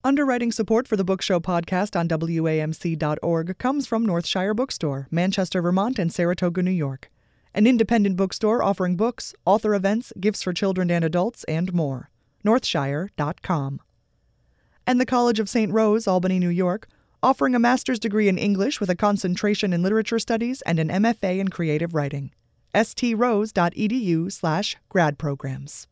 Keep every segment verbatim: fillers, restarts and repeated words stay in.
Underwriting support for the Book Show podcast on W A M C dot org comes from Northshire Bookstore, Manchester, Vermont, and Saratoga, New York. An independent bookstore offering books, author events, gifts for children and adults, and more. Northshire dot com. And the College of Saint Rose, Albany, New York, offering a master's degree in English with a concentration in literature studies and an M F A in creative writing. S T rose dot e d u slash grad programs.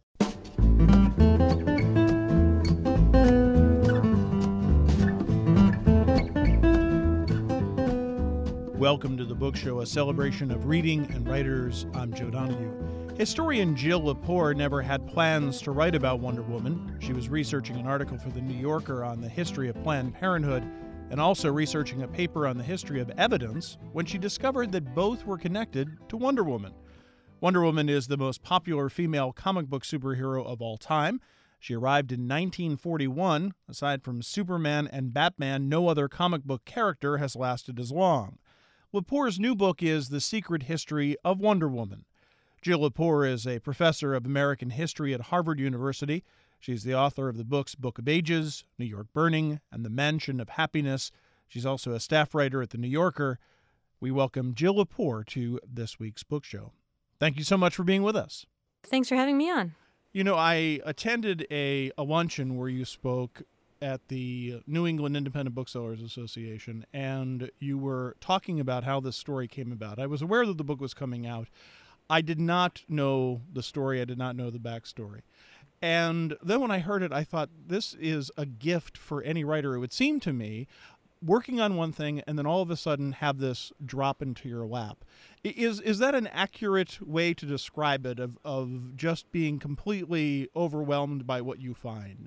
Welcome to the Book Show, a celebration of reading and writers. I'm Joe Donahue. Historian Jill Lepore never had plans to write about Wonder Woman. She was researching an article for The New Yorker on the history of Planned Parenthood and also researching a paper on the history of evidence when she discovered that both were connected to Wonder Woman. Wonder Woman is the most popular female comic book superhero of all time. She arrived in nineteen forty-one. Aside from Superman and Batman, no other comic book character has lasted as long. Lepore's new book is The Secret History of Wonder Woman. Jill Lepore is a professor of American history at Harvard University. She's the author of the books Book of Ages, New York Burning, and The Mansion of Happiness. She's also a staff writer at The New Yorker. We welcome Jill Lepore to this week's book show. Thank you so much for being with us. Thanks for having me on. You know, I attended a, a luncheon where you spoke at the New England Independent Booksellers Association, and you were talking about how this story came about. I was aware that the book was coming out. I did not know the story. I did not know the backstory. And then when I heard it, I thought, this is a gift for any writer, it would seem to me, working on one thing and then all of a sudden have this drop into your lap. Is is that an accurate way to describe it, of, of just being completely overwhelmed by what you find?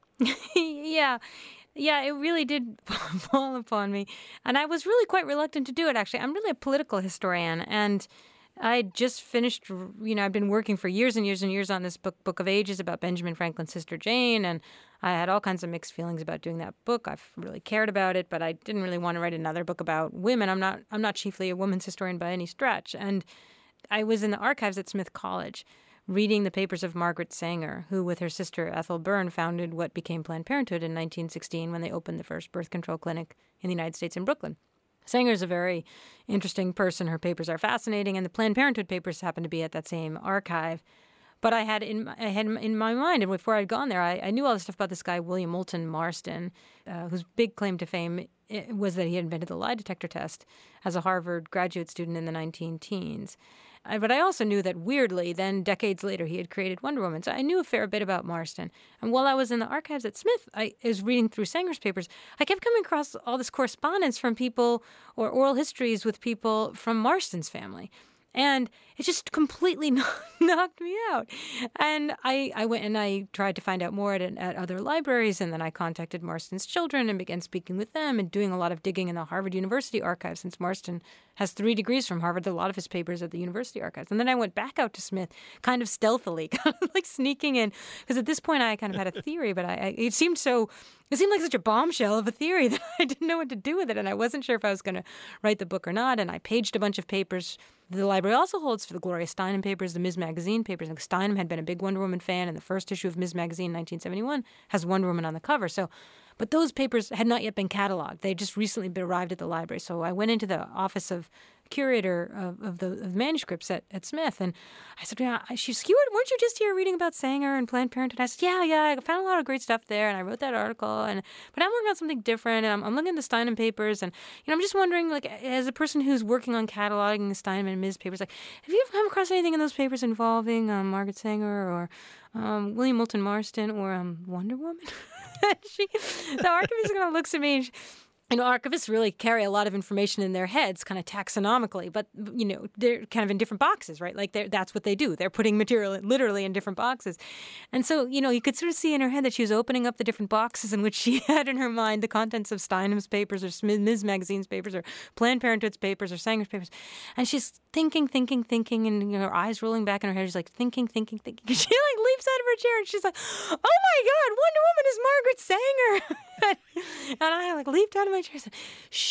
yeah. Yeah, it really did fall upon me. And I was really quite reluctant to do it, actually. I'm really a political historian, and I just finished, you know, I've been working for years and years and years on this book, Book of Ages, about Benjamin Franklin's sister Jane, and I had all kinds of mixed feelings about doing that book. I've really cared about it, but I didn't really want to write another book about women. I'm not I'm not chiefly a women's historian by any stretch. And I was in the archives at Smith College reading the papers of Margaret Sanger, who with her sister Ethel Byrne founded what became Planned Parenthood in nineteen sixteen when they opened the first birth control clinic in the United States in Brooklyn. Sanger's a very interesting person. Her papers are fascinating, and the Planned Parenthood papers happen to be at that same archive. But I had in I had in my mind, and before I'd gone there, I, I knew all this stuff about this guy, William Moulton Marston, uh, whose big claim to fame was that he had invented the lie detector test as a Harvard graduate student in the nineteen teens. Uh, but I also knew that, weirdly, then decades later, he had created Wonder Woman. So I knew a fair bit about Marston. And while I was in the archives at Smith, I was reading through Sanger's papers, I kept coming across all this correspondence from people, or oral histories with people from Marston's family. And it just completely knocked me out. And I, I went and I tried to find out more at, at other libraries, and then I contacted Marston's children and began speaking with them and doing a lot of digging in the Harvard University archives, since Marston has three degrees from Harvard, a lot of his papers at the university archives. And then I went back out to Smith, kind of stealthily, kind of like sneaking in, because at this point I kind of had a theory, but I, I it seemed so... It seemed like such a bombshell of a theory that I didn't know what to do with it, and I wasn't sure if I was going to write the book or not, and I paged a bunch of papers. The library also holds for the Gloria Steinem papers, the Miz Magazine papers. And Steinem had been a big Wonder Woman fan, and the first issue of Miz Magazine in nineteen seventy-one has Wonder Woman on the cover. So, but those papers had not yet been cataloged. They had just recently been arrived at the library. So I went into the office of curator of, of the of manuscripts at, at Smith, and I said, yeah, she's, you weren't you just here reading about Sanger and Planned Parenthood? I said, yeah, yeah, I found a lot of great stuff there, and I wrote that article, and but I'm working on something different, and I'm, I'm looking at the Steinem papers, and you know, I'm just wondering, like, as a person who's working on cataloging the Steinem and Miz papers, like, have you ever come across anything in those papers involving um, Margaret Sanger or um, William Moulton Marston or um, Wonder Woman? she, the archivist kind of looks at me, and she, You know, archivists really carry a lot of information in their heads, kind of taxonomically, but, you know, they're kind of in different boxes, right? Like, that's what they do. They're putting material literally in different boxes. And so, you know, you could sort of see in her head that she was opening up the different boxes in which she had in her mind the contents of Steinem's papers or Miz Magazine's papers or Planned Parenthood's papers or Sanger's papers. And she's thinking, thinking, thinking, and, you know, her eyes rolling back in her head. She's like, thinking, thinking, thinking. She, like, leaps out of her chair, and she's like, oh, my God, Wonder Woman is Margaret Sanger. And I, like, leaped out of my chair and said, shh.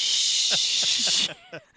shh.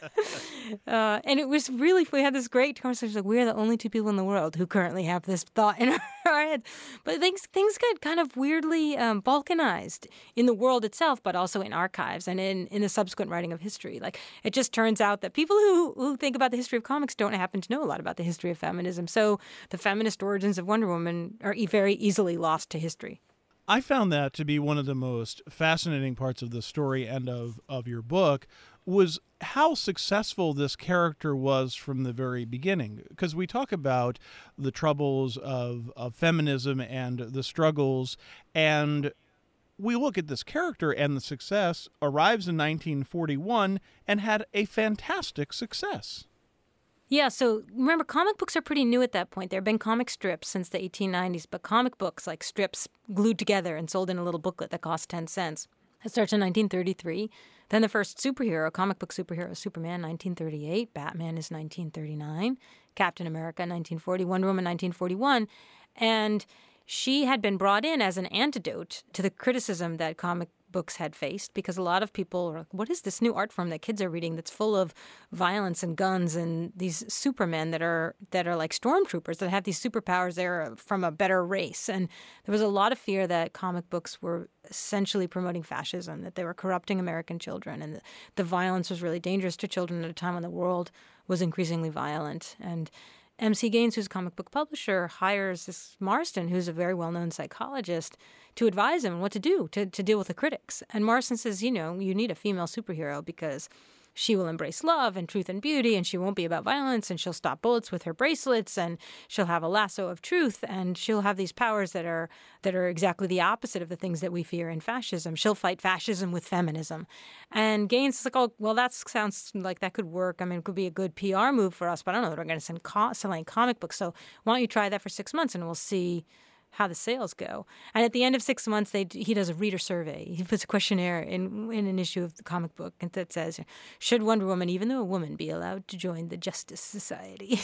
uh, and it was really, we had this great conversation, like, we're the only two people in the world who currently have this thought in our, our heads. But things things got kind of weirdly um, balkanized in the world itself, but also in archives and in, in the subsequent writing of history. Like, it just turns out that people who, who think about the history of comics don't happen to know a lot about the history of feminism. So the feminist origins of Wonder Woman are e- very easily lost to history. I found that to be one of the most fascinating parts of the story and of, of your book was how successful this character was from the very beginning. Because we talk about the troubles of, of feminism and the struggles, and we look at this character and the success arrives in nineteen forty-one and had a fantastic success. Yeah, so remember, comic books are pretty new at that point. There have been comic strips since the eighteen nineties, but comic books, like strips glued together and sold in a little booklet that cost ten cents. It starts in nineteen thirty-three. Then the first superhero, comic book superhero, Superman, nineteen thirty-eight. Batman is nineteen thirty-nine. Captain America, nineteen forty. Wonder Woman, nineteen forty-one. And she had been brought in as an antidote to the criticism that comic books had faced, because a lot of people were like, what is this new art form that kids are reading that's full of violence and guns and these supermen that are that are like stormtroopers that have these superpowers? They're from a better race. And there was a lot of fear that comic books were essentially promoting fascism, that they were corrupting American children, and the, the violence was really dangerous to children at a time when the world was increasingly violent. And M C Gaines, who's a comic book publisher, hires this Marston, who's a very well-known psychologist, to advise him on what to do to, to deal with the critics. And Marston says, you know, you need a female superhero because she will embrace love and truth and beauty, and she won't be about violence, and she'll stop bullets with her bracelets, and she'll have a lasso of truth, and she'll have these powers that are that are exactly the opposite of the things that we fear in fascism. She'll fight fascism with feminism. And Gaines is like, oh, well, that sounds like that could work. I mean, it could be a good P R move for us, but I don't know that we're going to send co- selling comic books. So why don't you try that for six months, and we'll see how the sales go. And at the end of six months, they he does a reader survey. He puts a questionnaire in in an issue of the comic book that says, should Wonder Woman, even though a woman, be allowed to join the Justice Society?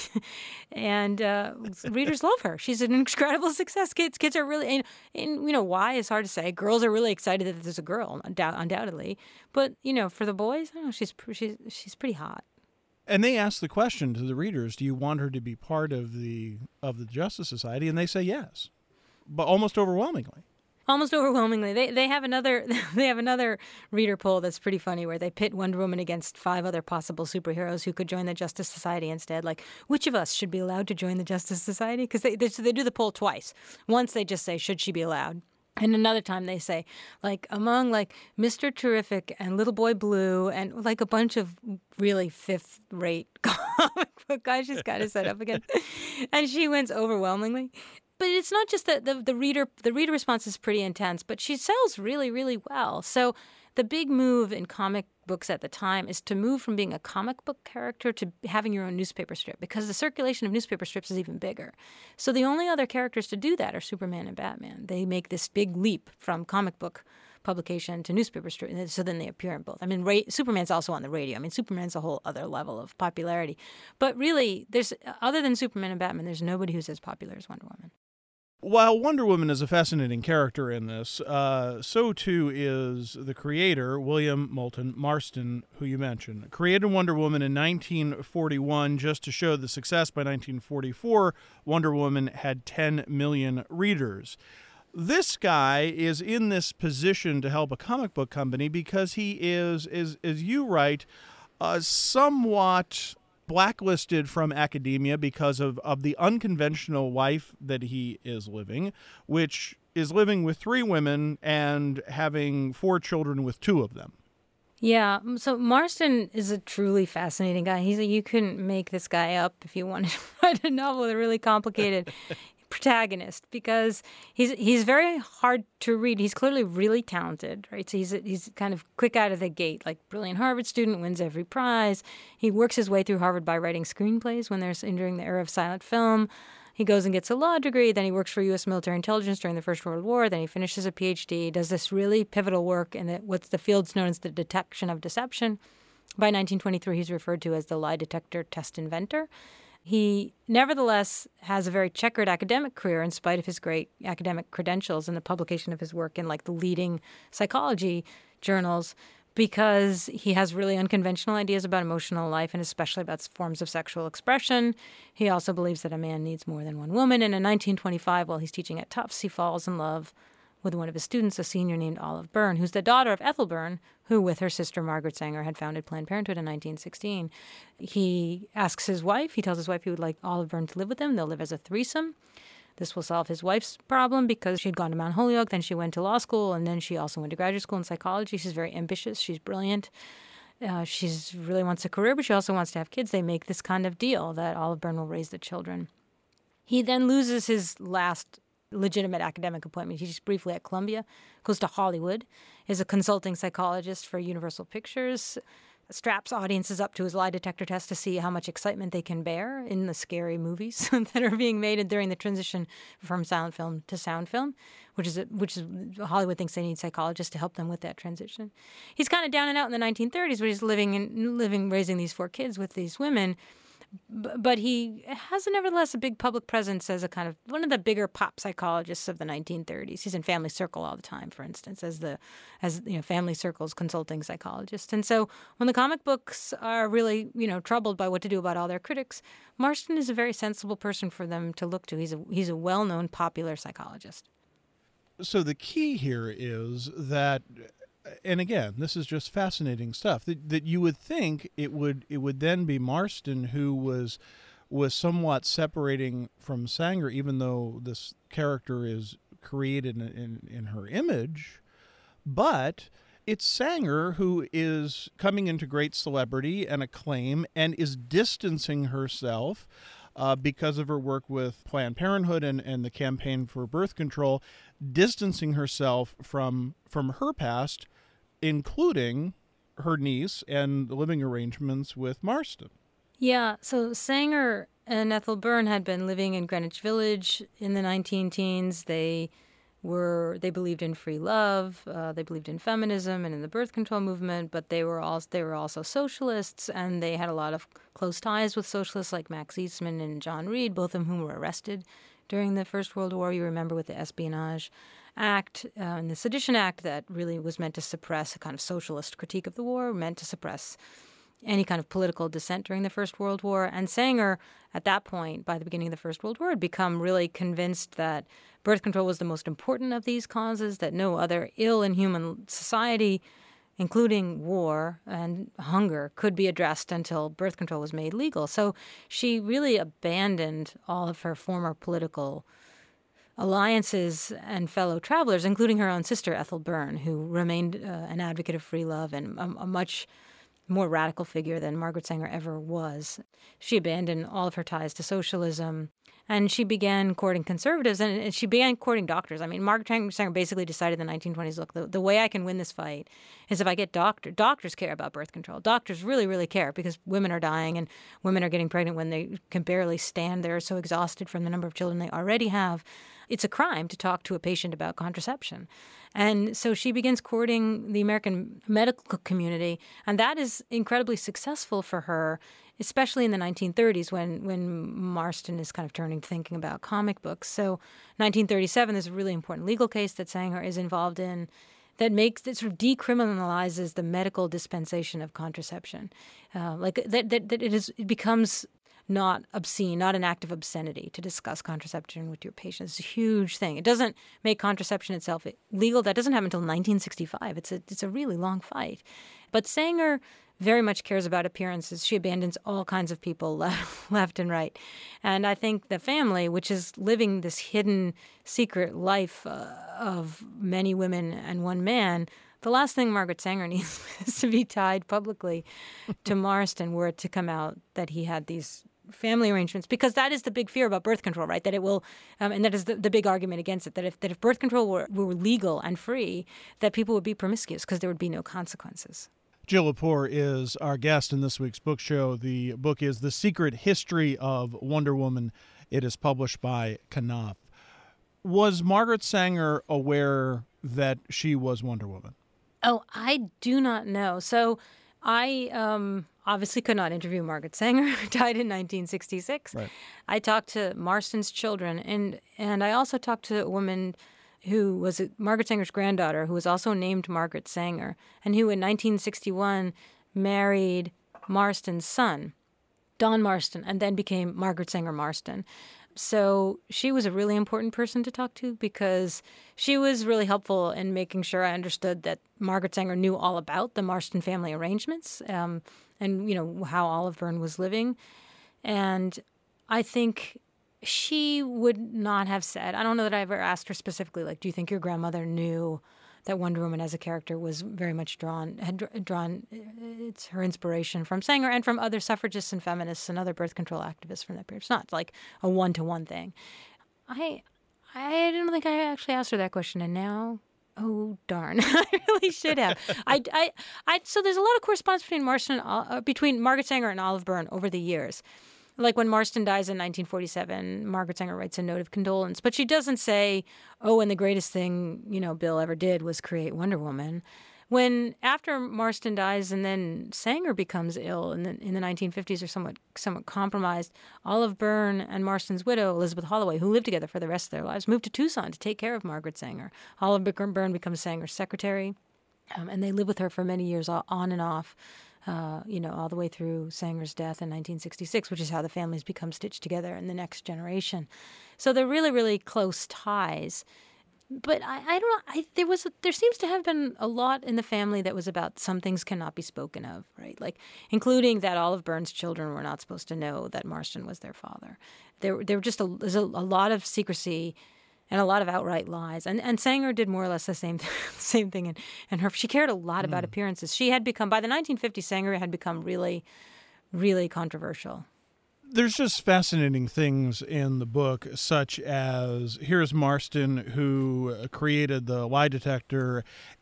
and uh, readers love her. She's an incredible success. Kids kids are really, and, and you know, why is hard to say. Girls are really excited that there's a girl, undoubtedly. But, you know, for the boys, I don't know, she's, she's, she's pretty hot. And they ask the question to the readers, do you want her to be part of the of the Justice Society? And they say yes. But almost overwhelmingly. Almost overwhelmingly. They they have another they have another reader poll that's pretty funny, where they pit Wonder Woman against five other possible superheroes who could join the Justice Society instead. Like, which of us should be allowed to join the Justice Society? Because they, they, so they do the poll twice. Once they just say, should she be allowed? And another time they say, like, among, like, Mister Terrific and Little Boy Blue and, like, a bunch of really fifth-rate comic book guys she's got to set up against. And she wins overwhelmingly. But it's not just that the, the reader the reader response is pretty intense, but she sells really, really well. So the big move in comic books at the time is to move from being a comic book character to having your own newspaper strip, because the circulation of newspaper strips is even bigger. So the only other characters to do that are Superman and Batman. They make this big leap from comic book publication to newspaper strip, so then they appear in both. I mean, ra- Superman's also on the radio. I mean, Superman's a whole other level of popularity. But really, there's other than Superman and Batman, there's nobody who's as popular as Wonder Woman. While Wonder Woman is a fascinating character in this, uh, so too is the creator, William Moulton Marston, who you mentioned. Created Wonder Woman in nineteen forty-one just to show the success. By nineteen forty-four, Wonder Woman had ten million readers. This guy is in this position to help a comic book company because he is, is as you write, uh, somewhat blacklisted from academia because of, of the unconventional life that he is living, which is living with three women and having four children with two of them. Yeah, so Marston is a truly fascinating guy. He's a, you couldn't make this guy up if you wanted to write a novel with a really complicated protagonist, because he's he's very hard to read. He's clearly really talented, right? So he's he's kind of quick out of the gate, like brilliant Harvard student, wins every prize. He works his way through Harvard by writing screenplays when there's during the era of silent film. He goes and gets a law degree. Then he works for U S military intelligence during the First World War. Then he finishes a P H D. Does this really pivotal work in the, what's the field's known as the detection of deception. By nineteen twenty-three, he's referred to as the lie detector test inventor. He nevertheless has a very checkered academic career in spite of his great academic credentials and the publication of his work in like the leading psychology journals. because he has really unconventional ideas about emotional life and especially about forms of sexual expression. He also believes that a man needs more than one woman. And in nineteen twenty-five, while he's teaching at Tufts, he falls in love with one of his students, a senior named Olive Byrne, who's the daughter of Ethel Byrne, who, with her sister Margaret Sanger, had founded Planned Parenthood in nineteen sixteen. He asks his wife, he tells his wife he would like Olive Byrne to live with him. They'll live as a threesome. This will solve his wife's problem because she'd gone to Mount Holyoke, then she went to law school, and then she also went to graduate school in psychology. She's very ambitious. She's brilliant. Uh, she's really wants a career, but she also wants to have kids. They make this kind of deal that Olive Byrne will raise the children. He then loses his last legitimate academic appointment. He's just briefly at Columbia, goes to Hollywood, is a consulting psychologist for Universal Pictures, straps audiences up to his lie detector test to see how much excitement they can bear in the scary movies that are being made during the transition from silent film to sound film, which is a, which is Hollywood thinks they need psychologists to help them with that transition. He's kind of down and out in the nineteen thirties, where he's living and living, raising these four kids with these women. But he has, nevertheless, a big public presence as a kind of one of the bigger pop psychologists of the nineteen thirties. He's in Family Circle all the time, for instance, as the as you know Family Circle's consulting psychologist. And so when the comic books are really you know troubled by what to do about all their critics, Marston is a very sensible person for them to look to. He's a he's a well-known popular psychologist. So the key here is that, and again, this is just fascinating stuff, that, that you would think it would it would then be Marston who was was somewhat separating from Sanger, even though this character is created in, in, in her image. But it's Sanger who is coming into great celebrity and acclaim and is distancing herself uh, because of her work with Planned Parenthood and, and the campaign for birth control, distancing herself from from her past, including her niece and the living arrangements with Marston. Yeah, so Sanger and Ethel Byrne had been living in Greenwich Village in the nineteen teens. They were they believed in free love, uh, they believed in feminism and in the birth control movement, but they were also they were also socialists, and they had a lot of close ties with socialists like Max Eastman and John Reed, both of whom were arrested during the First World War. You remember with the Espionage Act uh, and the Sedition Act that really was meant to suppress a kind of socialist critique of the war, meant to suppress any kind of political dissent during the First World War. And Sanger, at that point, by the beginning of the First World War, had become really convinced that birth control was the most important of these causes, that no other ill in human society, including war and hunger, could be addressed until birth control was made legal. So she really abandoned all of her former political alliances and fellow travelers, including her own sister, Ethel Byrne, who remained uh, an advocate of free love and a, a much more radical figure than Margaret Sanger ever was. She abandoned all of her ties to socialism, and she began courting conservatives, and, and she began courting doctors. I mean, Margaret Sanger basically decided in the nineteen twenties, look, the, the way I can win this fight is if I get doctors. Doctors care about birth control. Doctors really, really care because women are dying and women are getting pregnant when they can barely stand. They're so exhausted from the number of children they already have. It's a crime to talk to a patient about contraception. And so she begins courting the American medical community, and that is incredibly successful for her, especially in the nineteen thirties when, when Marston is kind of turning to thinking about comic books. So nineteen thirty-seven, there's a really important legal case that Sanger is involved in that makes that sort of decriminalizes the medical dispensation of contraception. Uh, like that, that, that it is it becomes not obscene, not an act of obscenity to discuss contraception with your patient. It's a huge thing. It doesn't make contraception itself legal. That doesn't happen until nineteen sixty-five. It's a it's a really long fight. But Sanger very much cares about appearances. She abandons all kinds of people left, left and right. And I think the family, which is living this hidden, secret life uh, of many women and one man, the last thing Margaret Sanger needs is to be tied publicly to Marston were it to come out that he had these family arrangements, because that is the big fear about birth control, right? That it will, um, and that is the, the big argument against it, that if that if birth control were, were legal and free, that people would be promiscuous because there would be no consequences. Jill Lepore is our guest in this week's book show. The book is The Secret History of Wonder Woman. It is published by Knopf. Was Margaret Sanger aware that she was Wonder Woman? Oh, I do not know. So I um, obviously could not interview Margaret Sanger, who died in nineteen sixty-six. Right. I talked to Marston's children, and, and I also talked to a woman who was Margaret Sanger's granddaughter, who was also named Margaret Sanger, and who in nineteen sixty-one married Marston's son, Don Marston, and then became Margaret Sanger Marston. So she was a really important person to talk to because she was really helpful in making sure I understood that Margaret Sanger knew all about the Marston family arrangements um, and, you know, how Olive Byrne was living. And I think she would not have said, I don't know that I ever asked her specifically, like, do you think your grandmother knew that Wonder Woman as a character was very much drawn, had drawn it's her inspiration from Sanger and from other suffragists and feminists and other birth control activists from that period. It's not like a one-to-one thing. I I don't think I actually asked her that question, and now, oh, darn, I really should have. I, I, I, so there's a lot of correspondence between Marston, uh, between Margaret Sanger and Olive Byrne over the years. Like when Marston dies in nineteen forty-seven, Margaret Sanger writes a note of condolence. But she doesn't say, oh, and the greatest thing, you know, Bill ever did was create Wonder Woman. When after Marston dies and then Sanger becomes ill in the, in the nineteen fifties or somewhat somewhat compromised, Olive Byrne and Marston's widow, Elizabeth Holloway, who lived together for the rest of their lives, moved to Tucson to take care of Margaret Sanger. Olive Byrne becomes Sanger's secretary, um, and they live with her for many years on and off. Uh, you know, all the way through Sanger's death in nineteen sixty-six, which is how the families become stitched together in the next generation. So they're really, really close ties. But I, I don't know. I, there was, a, there seems to have been a lot in the family that was about some things cannot be spoken of, right? Like, including that Olive Byrne's children were not supposed to know that Marston was their father. There, there were just a, there's a, a lot of secrecy and a lot of outright lies. And and Sanger did more or less the same same thing. And, and her she cared a lot about mm. appearances. She had become, by the nineteen fifties, Sanger had become really, really controversial. There's just fascinating things in the book, such as here's Marston, who created the lie detector.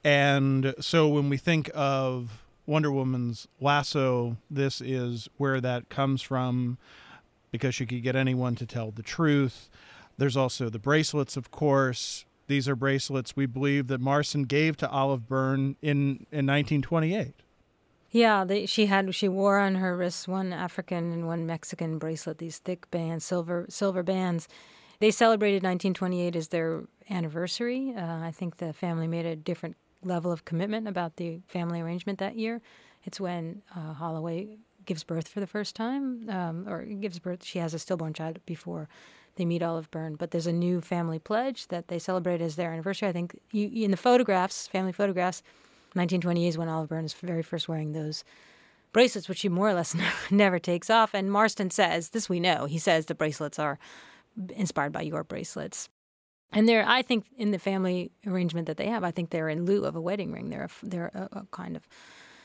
And so when we think of Wonder Woman's lasso, this is where that comes from, because she could get anyone to tell the truth. There's also the bracelets, of course. These are bracelets we believe that Marston gave to Olive Byrne in, in nineteen twenty-eight. Yeah, they, she had she wore on her wrists one African and one Mexican bracelet, these thick bands, silver silver bands. They celebrated nineteen twenty-eight as their anniversary. Uh, I think the family made a different level of commitment about the family arrangement that year. It's when uh, Holloway gives birth for the first time, um, or gives birth. She has a stillborn child before they meet Olive Byrne, but there's a new family pledge that they celebrate as their anniversary. I think you, in the photographs, family photographs, nineteen twenty-eight is when Olive Byrne is very first wearing those bracelets, which she more or less never takes off. And Marston says, this we know, he says the bracelets are inspired by your bracelets. And they're, I think, in the family arrangement that they have, I think they're in lieu of a wedding ring. They're a, they're a, a kind of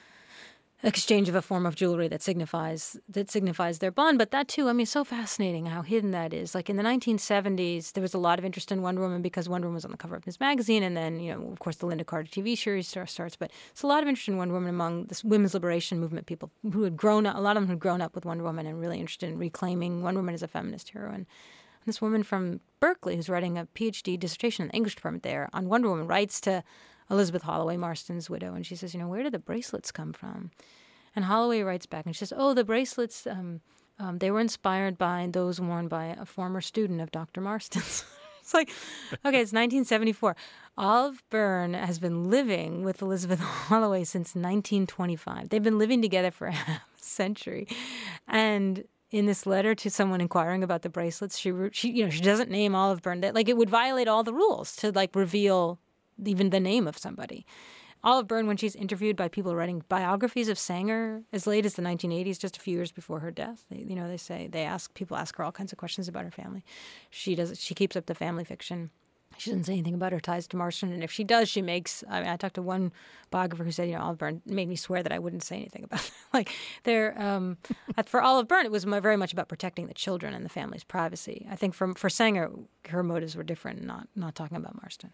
exchange of a form of jewelry that signifies that signifies their bond. But that, too, I mean, so fascinating how hidden that is. Like in the nineteen seventies, there was a lot of interest in Wonder Woman because Wonder Woman was on the cover of Ms. Magazine. And then, you know, of course, the Linda Carter T V series starts. But it's a lot of interest in Wonder Woman among this women's liberation movement people who had grown up. A lot of them had grown up with Wonder Woman and really interested in reclaiming Wonder Woman as a feminist hero. And this woman from Berkeley who's writing a P H D dissertation in the English department there on Wonder Woman writes to Elizabeth Holloway, Marston's widow, and she says, you know, where did the bracelets come from? And Holloway writes back and she says, oh, the bracelets, um, um, they were inspired by those worn by a former student of Doctor Marston's. It's like, okay, it's nineteen seventy-four. Olive Byrne has been living with Elizabeth Holloway since nineteen twenty-five. They've been living together for half a century. And in this letter to someone inquiring about the bracelets, she, she you know, she doesn't name Olive Byrne. That, like, it would violate all the rules to, like, reveal even the name of somebody. Olive Byrne, when she's interviewed by people writing biographies of Sanger as late as the nineteen eighties, just a few years before her death, they, you know, they say they ask people ask her all kinds of questions about her family. She does she keeps up the family fiction. She doesn't say anything about her ties to Marston, and if she does, she makes. I mean, I talked to one biographer who said, you know, Olive Byrne made me swear that I wouldn't say anything about that. Like, they're um, for Olive Byrne, it was very much about protecting the children and the family's privacy. I think for for Sanger, her motives were different, not not talking about Marston.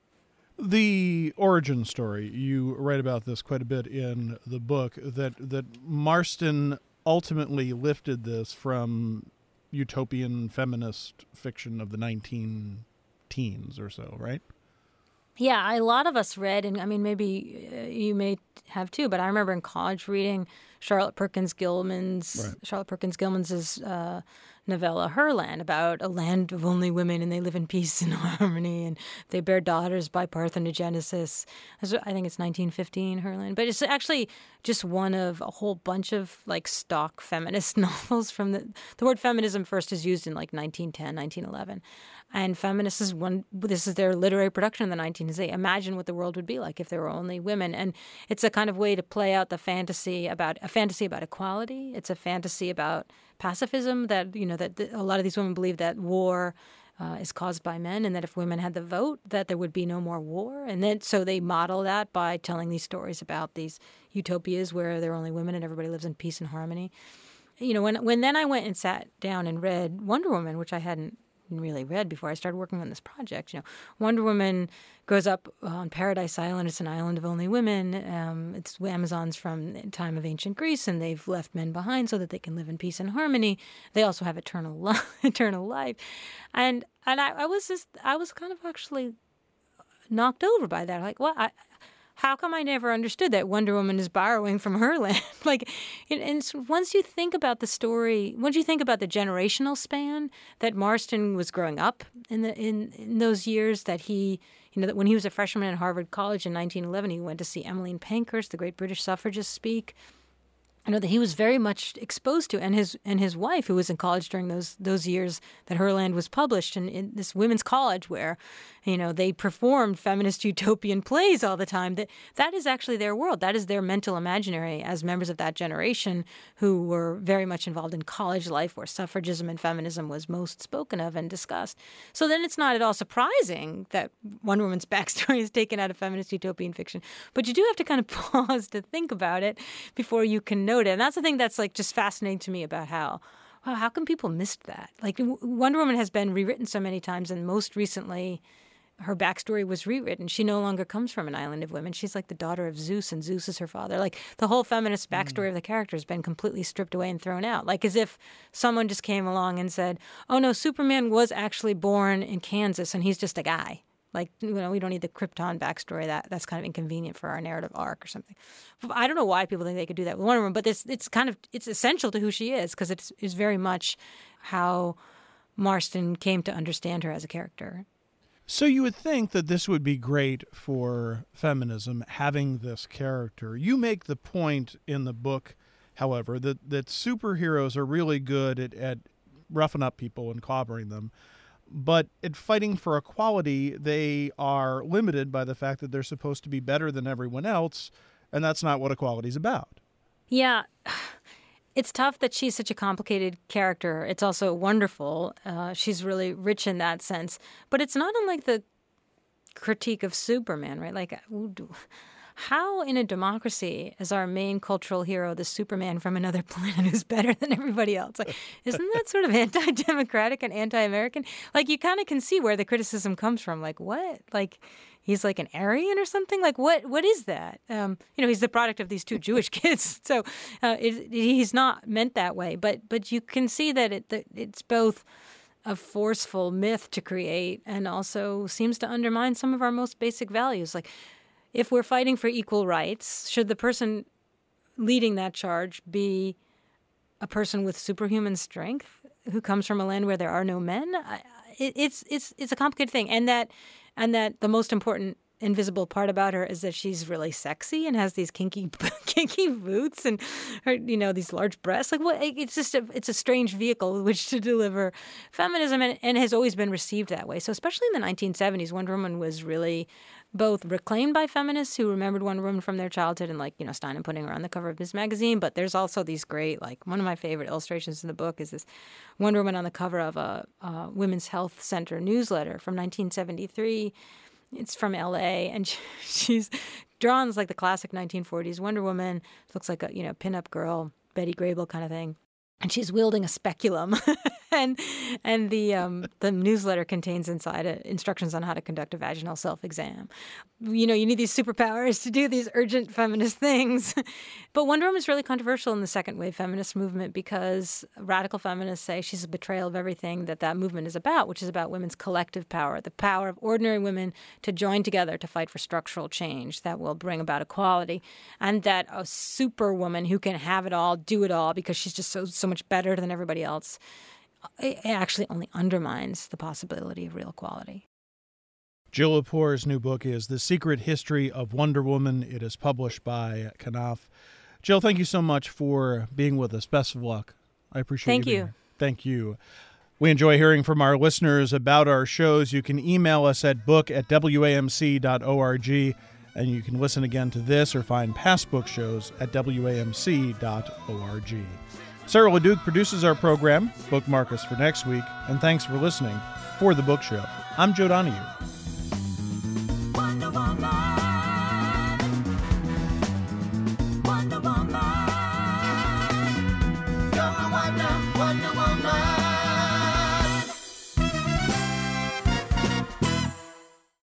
The origin story, you write about this quite a bit in the book, that, that Marston ultimately lifted this from utopian feminist fiction of the nineteen teens or so, right? Yeah, a lot of us read, and I mean, maybe uh, you may have too. But I remember in college reading Charlotte Perkins Gilman's right. Charlotte Perkins Gilman's uh, novella Herland, about a land of only women, and they live in peace and harmony, and they bear daughters by parthenogenesis. I think it's nineteen fifteen, Herland. But it's actually just one of a whole bunch of like stock feminist novels from the the word feminism first is used in like nineteen ten, nineteen eleven. And feminists is one, this is their literary production in the nineteens. They imagine what the world would be like if there were only women. And it's a kind of way to play out the fantasy about, a fantasy about equality. It's a fantasy about pacifism, that, you know, that the, a lot of these women believe that war uh, is caused by men, and that if women had the vote, that there would be no more war. And then so they model that by telling these stories about these utopias where there are only women and everybody lives in peace and harmony. You know, when when then I went and sat down and read Wonder Woman, which I hadn't really read before I started working on this project. You know, Wonder Woman grows up on Paradise Island. It's an island of only women. Um, it's Amazons from the time of ancient Greece, and they've left men behind so that they can live in peace and harmony. They also have eternal life, eternal life, and and I, I was just I was kind of actually knocked over by that. Like, well, I. How come I never understood that Wonder Woman is borrowing from Herland? like, and, and so once you think about the story, once you think about the generational span that Marston was growing up in the in, in those years, that he, you know, that when he was a freshman at Harvard College in nineteen eleven, he went to see Emmeline Pankhurst, the great British suffragist, speak. I know that he was very much exposed to, and his and his wife, who was in college during those those years that Herland was published, and in this women's college where, you know, they performed feminist utopian plays all the time. That that is actually their world. That is their mental imaginary as members of that generation who were very much involved in college life, where suffragism and feminism was most spoken of and discussed. So then it's not at all surprising that Wonder Woman's backstory is taken out of feminist utopian fiction. But you do have to kind of pause to think about it before you can know it. And that's the thing that's like just fascinating to me about how, wow, how come people missed that? Like, Wonder Woman has been rewritten so many times, and most recently her backstory was rewritten. She no longer comes from an island of women. She's like the daughter of Zeus, and Zeus is her father. Like, the whole feminist backstory mm. of the character has been completely stripped away and thrown out. Like, as if someone just came along and said, oh no, Superman was actually born in Kansas and he's just a guy. Like, you know, we don't need the Krypton backstory. That that's kind of inconvenient for our narrative arc or something. I don't know why people think they could do that with Wonder Woman, but it's it's kind of it's essential to who she is, because it's is very much how Marston came to understand her as a character. So you would think that this would be great for feminism, having this character. You make the point in the book, however, that that superheroes are really good at, at roughing up people and clobbering them. But at fighting for equality, they are limited by the fact that they're supposed to be better than everyone else, and that's not what equality is about. Yeah. It's tough that she's such a complicated character. It's also wonderful. Uh, she's really rich in that sense. But it's not unlike the critique of Superman, right? Like, how in a democracy is our main cultural hero the Superman from another planet who's better than everybody else? Like, isn't that sort of anti-democratic and anti-American? Like, you kind of can see where the criticism comes from. Like, what? Like, he's like an Aryan or something? Like, what? What is that? Um, you know, he's the product of these two Jewish kids. So uh, it, he's not meant that way. But but you can see that it that it's both a forceful myth to create and also seems to undermine some of our most basic values. Like, if we're fighting for equal rights, should the person leading that charge be a person with superhuman strength who comes from a land where there are no men? It, it's it's it's a complicated thing, and that and that the most important invisible part about her is that she's really sexy and has these kinky kinky boots and her, you know, these large breasts. Like, what? It's just a it's a strange vehicle with which to deliver feminism, and, and has always been received that way. So especially in the nineteen seventies, Wonder Woman was really both reclaimed by feminists who remembered Wonder Woman from their childhood, and like, you know, Steinem putting her on the cover of Ms. Magazine. But there's also these great, like, one of my favorite illustrations in the book is this Wonder Woman on the cover of a, a Women's Health Center newsletter from nineteen seventy-three. It's from L A, and she, she's drawn as like the classic nineteen forties Wonder Woman. Looks like a, you know, pinup girl, Betty Grable kind of thing. And she's wielding a speculum. and and the um, the newsletter contains inside it instructions on how to conduct a vaginal self-exam. You know, you need these superpowers to do these urgent feminist things. But Wonder Woman is really controversial in the second wave feminist movement because radical feminists say she's a betrayal of everything that that movement is about, which is about women's collective power, the power of ordinary women to join together to fight for structural change that will bring about equality, and that a superwoman who can have it all, do it all, because she's just so so much better than everybody else, it actually only undermines the possibility of real equality. Jill Lepore's new book is The Secret History of Wonder Woman. It is published by Knopf. Jill, thank you so much for being with us. Best of luck. I appreciate thank you. Thank you. Thank you. We enjoy hearing from our listeners about our shows. You can email us at book at w a m c dot org, and you can listen again to this or find past book shows at w a m c dot org. Sarah LeDuc produces our program. Bookmark us for next week, and thanks for listening. For The Book Show, I'm Joe Donahue. Wonder Woman. Wonder Woman. You're a wonder, Wonder Woman.